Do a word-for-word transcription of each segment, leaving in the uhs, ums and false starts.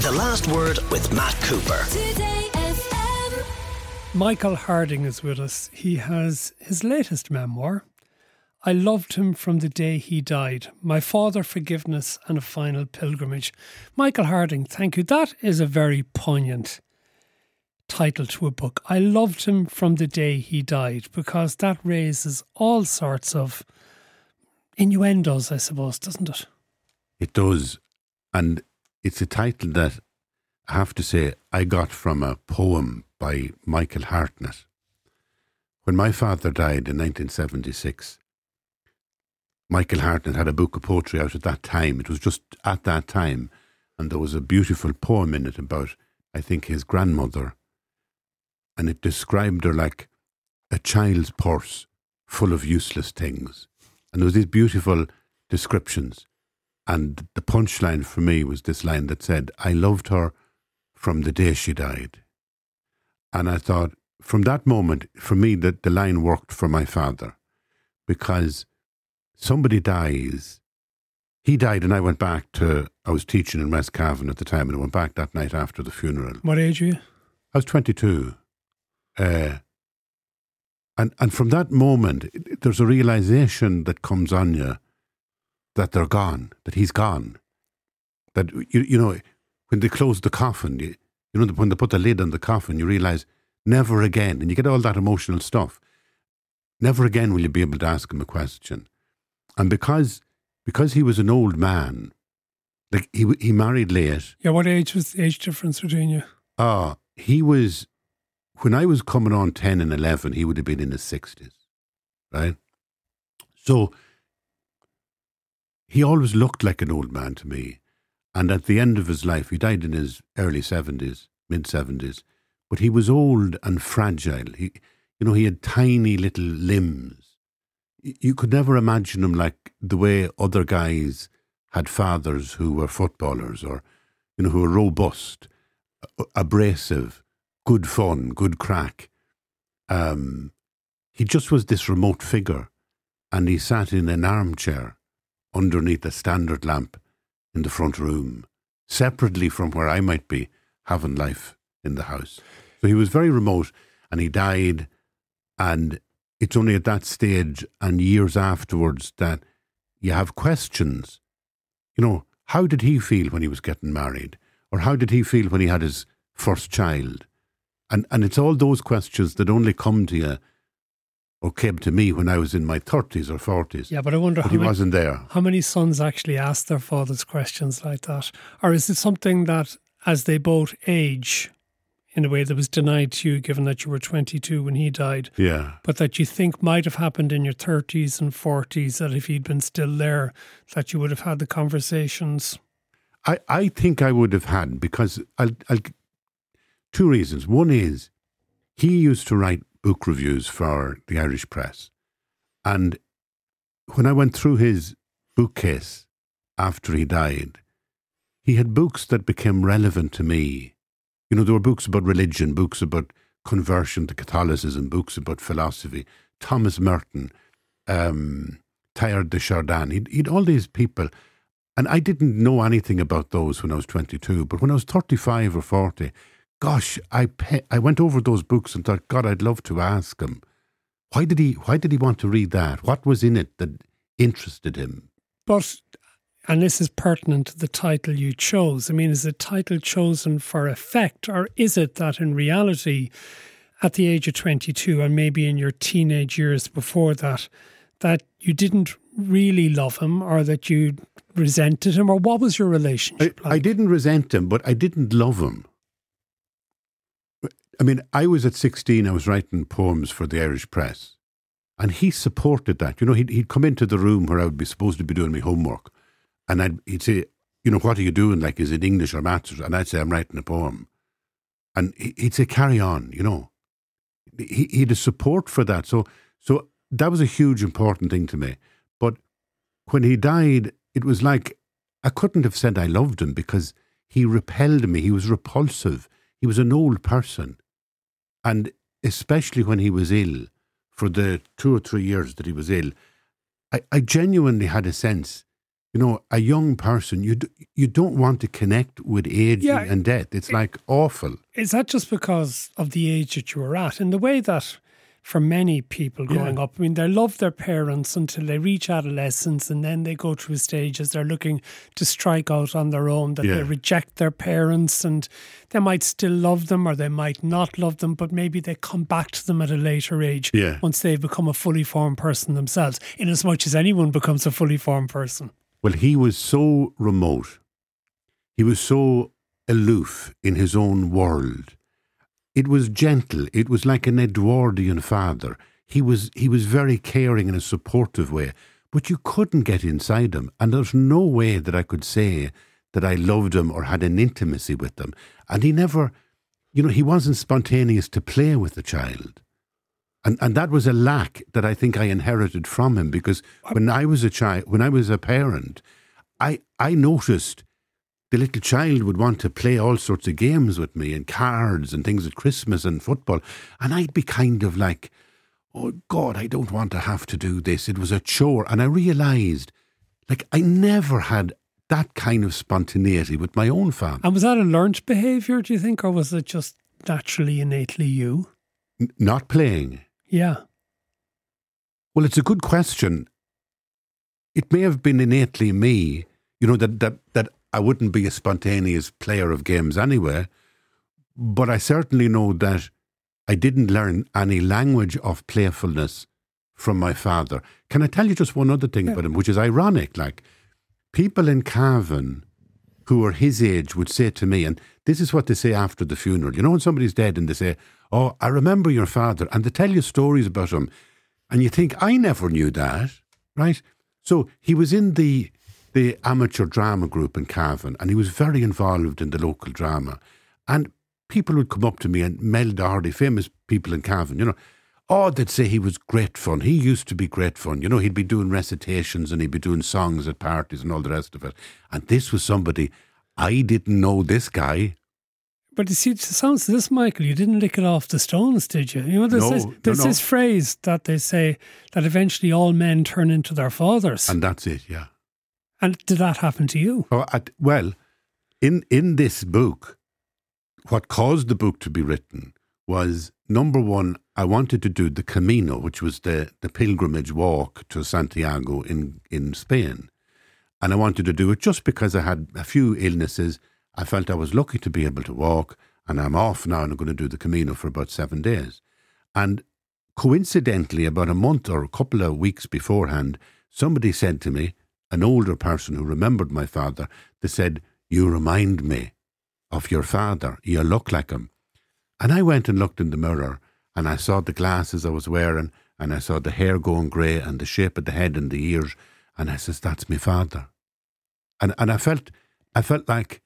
The Last Word with Matt Cooper. Today F M. Michael Harding is with us. He has his latest memoir, I Loved Him from the Day He Died, My Father, Forgiveness and a Final Pilgrimage. Michael Harding, thank you. That is a very poignant title to a book. I Loved Him from the Day He Died, because that raises all sorts of innuendos, I suppose, doesn't it? It does. And it's a title that I have to say I got from a poem by Michael Hartnett. When my father died in nineteen seventy-six, Michael Hartnett had a book of poetry out at that time. It was just at that time. And there was a beautiful poem in it about, I think, his grandmother. And it described her like a child's purse full of useless things. And there was these beautiful descriptions. And the punchline for me was this line that said, I loved her from the day she died. And I thought, from that moment, for me, the, the line worked for my father. Because somebody dies. He died and I went back to, I was teaching in Roscaven at the time, and I went back that night after the funeral. What age were you? I was twenty-two. Uh, and, and from that moment, it, there's a realisation that comes on you that they're gone, that he's gone. That, you, you know, when they close the coffin, you, you know, when they put the lid on the coffin, you realise never again, and you get all that emotional stuff, never again will you be able to ask him a question. And because because he was an old man, like he he married late. Yeah, what age was the age difference between you? Ah, uh, he was, when I was coming on ten and eleven, he would have been in his sixties, right? So he always looked like an old man to me. And at the end of his life, he died in his early seventies, mid-seventies, but he was old and fragile. He, you know, he had tiny little limbs. You could never imagine him like the way other guys had fathers who were footballers or, you know, who were robust, abrasive, good fun, good crack. Um, he just was this remote figure, and he sat in an armchair underneath a standard lamp in the front room, separately from where I might be having life in the house. So he was very remote, and he died, and it's only at that stage and years afterwards that you have questions. You know, how did he feel when he was getting married? Or how did he feel when he had his first child? And and it's all those questions that only come to you, or came to me when I was in my thirties or forties. Yeah, but I wonder but how he many, wasn't there. How many sons actually ask their fathers questions like that? Or is it something that, as they both age, in a way that was denied to you, given that you were twenty-two when he died, Yeah. but that you think might have happened in your thirties and forties, that if he'd been still there, that you would have had the conversations? I, I think I would have had, because I'll, I'll, two reasons. One is he used to write book reviews for the Irish Press. And when I went through his bookcase after he died, he had books that became relevant to me. You know, there were books about religion, books about conversion to Catholicism, books about philosophy. Thomas Merton, um, Teilhard de Chardin, he'd, he'd all these people. And I didn't know anything about those when I was twenty-two. But when I was thirty-five or forty, gosh, I pe- I went over those books and thought, God, I'd love to ask him, why did he why did he want to read that? What was in it that interested him? But, and this is pertinent to the title you chose, I mean, is the title chosen for effect, or is it that in reality, at the age of twenty-two and maybe in your teenage years before that, that you didn't really love him, or that you resented him, or what was your relationship I, like? I didn't resent him, but I didn't love him. I mean, I was at sixteen, I was writing poems for the Irish Press, and he supported that. You know, he'd, he'd come into the room where I would be supposed to be doing my homework, and I'd, he'd say, you know, what are you doing? Like, is it English or maths? And I'd say, I'm writing a poem. And he'd say, carry on, you know. He, he had a support for that. So, so that was a huge, important thing to me. But when he died, it was like, I couldn't have said I loved him, because he repelled me. He was repulsive. He was an old person. And especially when he was ill, for the two or three years that he was ill, I, I genuinely had a sense you know, a young person, you d- you don't want to connect with aging Yeah. and death. It's like awful. Is that just because of the age that you were at? In the way that for many people growing Yeah. up, I mean, they love their parents until they reach adolescence, and then they go through a stage as they're looking to strike out on their own, that Yeah. they reject their parents, and they might still love them or they might not love them, but maybe they come back to them at a later age Yeah. once they've become a fully formed person themselves, in as much as anyone becomes a fully formed person. Well, he was so remote. He was so aloof in his own world. It was gentle. It was like an Edwardian father. He was he was very caring in a supportive way, but you couldn't get inside him. And there's no way that I could say that I loved him or had an intimacy with him. And he never, you know, he wasn't spontaneous to play with the child. And and that was a lack that I think I inherited from him, because when I was a child, when I was a parent, I I noticed the little child would want to play all sorts of games with me and cards and things at Christmas and football. And I'd be kind of like, oh God, I don't want to have to do this. It was a chore. And I realised, like, I never had that kind of spontaneity with my own family. And was that a learnt behaviour, do you think, or was it just naturally, innately you? N- not playing. Yeah. Well, it's a good question. It may have been innately me, you know, that, that, that I wouldn't be a spontaneous player of games anyway, but I certainly know that I didn't learn any language of playfulness from my father. Can I tell you just one other thing Yeah. about him, which is ironic? Like, people in Cavan who are his age would say to me, and this is what they say after the funeral. You know, when somebody's dead and they say, oh, I remember your father, and they tell you stories about him, and you think, I never knew that, right? So he was in the the amateur drama group in Cavan, and he was very involved in the local drama. And people would come up to me, and Mel Doherty, famous people in Cavan, you know, oh, they'd say he was great fun. He used to be great fun. You know, he'd be doing recitations and he'd be doing songs at parties and all the rest of it. And this was somebody, I didn't know this guy. But you see, it sounds to this, Michael, you didn't lick it off the stones, did you? You know, there's, No, this, no, there's no. this phrase that they say that eventually all men turn into their fathers. And, And that's it, yeah. did that happen to you? Oh, at, well, in in this book, what caused the book to be written was, number one, I wanted to do the Camino, which was the, the pilgrimage walk to Santiago in, in Spain. And I wanted to do it just because I had a few illnesses. I felt I was lucky to be able to walk, and I'm off now and I'm going to do the Camino for about seven days. And coincidentally, about a month or a couple of weeks beforehand, somebody said to me, an older person who remembered my father, they said, you remind me of your father. You look like him. And I went and looked in the mirror, and I saw the glasses I was wearing, and I saw the hair going grey and the shape of the head and the ears, and I says, that's my father. And and I felt I felt like,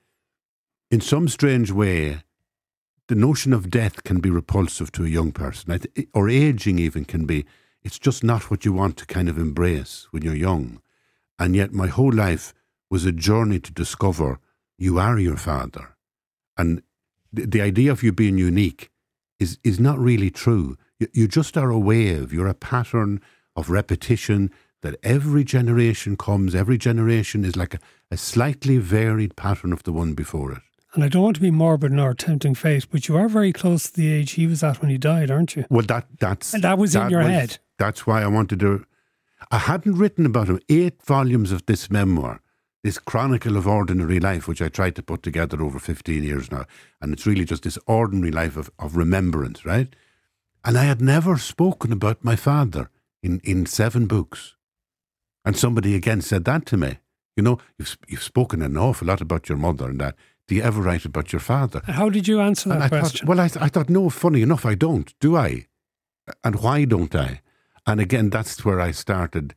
in some strange way, the notion of death can be repulsive to a young person, I th- or aging even can be. It's just not what you want to kind of embrace when you're young. And yet my whole life was a journey to discover you are your father. And the, the idea of you being unique is, is not really true. You, you just are a wave. You're a pattern of repetition that every generation comes. Every generation is like a, a slightly varied pattern of the one before it. And I don't want to be morbid nor tempting fate, but you are very close to the age he was at when he died, aren't you? Well, that that's And that was in your was- head. That's why I wanted to. I hadn't written about him. Eight volumes of this memoir, this chronicle of ordinary life, which I tried to put together over fifteen years now, and it's really just this ordinary life of, of remembrance, right? And I had never spoken about my father in, in seven books. And somebody again said that to me. You know, you've you've spoken an awful lot about your mother and that. Do you ever write about your father? And how did you answer that And I question? thought, well, I, th- I thought, no, funny enough, I don't, do I? And why don't I? And again, that's where I started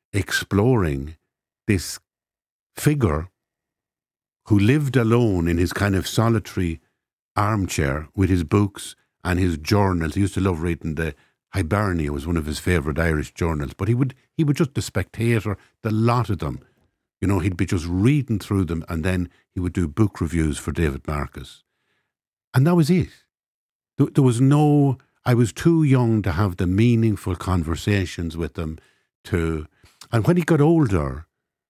exploring this figure who lived alone in his kind of solitary armchair with his books and his journals. He used to love reading the Hibernia, was one of his favourite Irish journals, but he would he would just, the Spectator, the lot of them, you know, he'd be just reading through them, and then he would do book reviews for David Marcus. And that was it. There, there was no, I was too young to have the meaningful conversations with him to, and when he got older,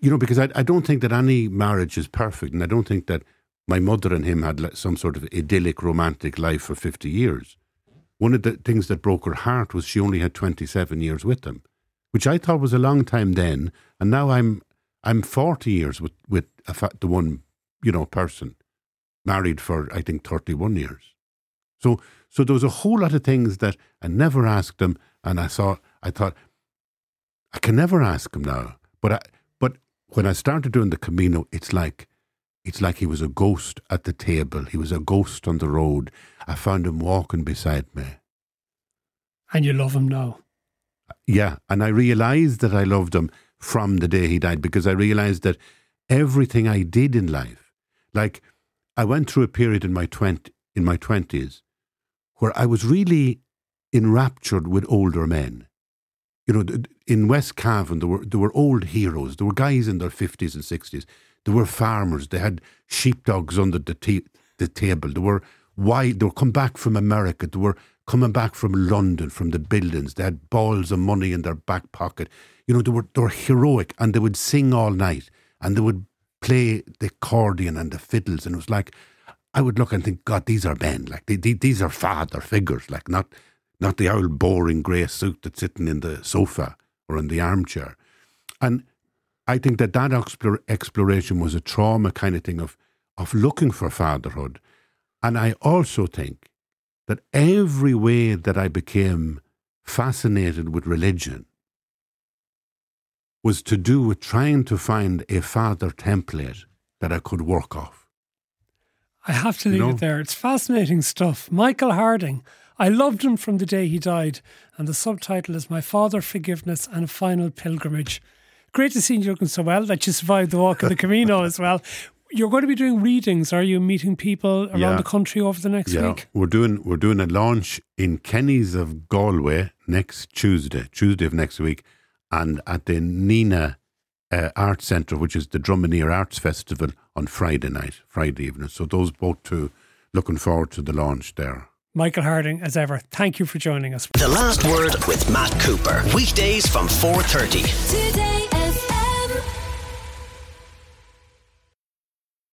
you know, because I, I don't think that any marriage is perfect, and I don't think that my mother and him had like some sort of idyllic romantic life for fifty years. One of the things that broke her heart was she only had twenty-seven years with him, which I thought was a long time then, and now I'm I'm forty years with, with a fa- the one, you know, person, married for, I think, thirty-one years. So so there was a whole lot of things that I never asked him, and I saw, I thought, I can never ask him now. But I, but when I started doing the Camino, it's like, it's like he was a ghost at the table. He was a ghost on the road. I found him walking beside me. And you love him now? Yeah, and I realised that I loved him from the day he died, because I realised that everything I did in life, like I went through a period in my twenty in my twenties where I was really enraptured with older men. You know, in West Cavan there were there were old heroes. There were guys in their fifties and sixties. There were farmers. They had sheepdogs under the t- the table. They were wild. They were come back from America. They were coming back from London, from the buildings. They had balls of money in their back pocket. You know, they were they were heroic, and they would sing all night, and they would play the accordion and the fiddles, and it was like, I would look and think, God, these are men, like they, they, these are father figures, like not not the old boring grey suit that's sitting in the sofa or in the armchair. And I think that that explore, exploration was a trauma kind of thing of of looking for fatherhood. And I also think that every way that I became fascinated with religion was to do with trying to find a father template that I could work off. I have to leave you know? it there. It's fascinating stuff. Michael Harding. I loved him from the day he died, and the subtitle is My Father, Forgiveness and a Final Pilgrimage. Great to see you looking so well, that you survived the walk of the Camino as well. You're going to be doing readings. Are you meeting people around yeah. the country over the next yeah. week? We're doing we're doing a launch in Kenny's of Galway next Tuesday, Tuesday of next week, and at the Nina uh, Arts Centre, which is the Drumineer Arts Festival, on Friday night, Friday evening. So those both two, looking forward to the launch there. Michael Harding, as ever, thank you for joining us. The Last Word with Matt Cooper. Weekdays from four thirty. Today